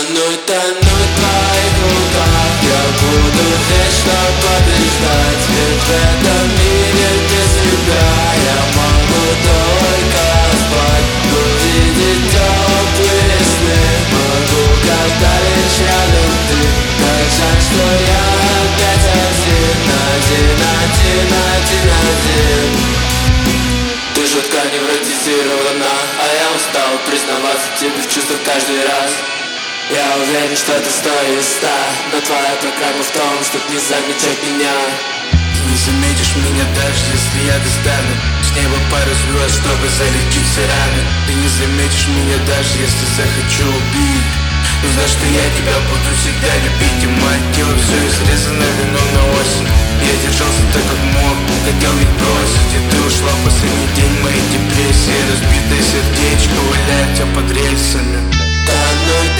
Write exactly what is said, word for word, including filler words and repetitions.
Тонуть, тонуть в твоих руках. Я буду вечно побеждать, ведь в этом мире без тебя я могу только спать, увидеть теплые сны. Могу, когда лишь рядом ты. Так жаль, что я опять один, один, один, один, один. Ты жутко невротизирована, а я устал признаваться тебе в чувствах каждый раз. Я уверен, что ты сто из ста, но твоя программа в том, чтоб не замечать меня. Ты не заметишь меня даже если я достану с неба пару звезд, чтобы залечить все раны. Ты не заметишь меня даже если захочу убить. Но знаешь, что я тебя буду всегда любить. И мое тело все изрезано вином на осень. Я держался так как мог, хотел ведь бросить. И ты ушла в последний день моей депрессии. Разбитое сердечко валяет тебя под рельсами. Тонуть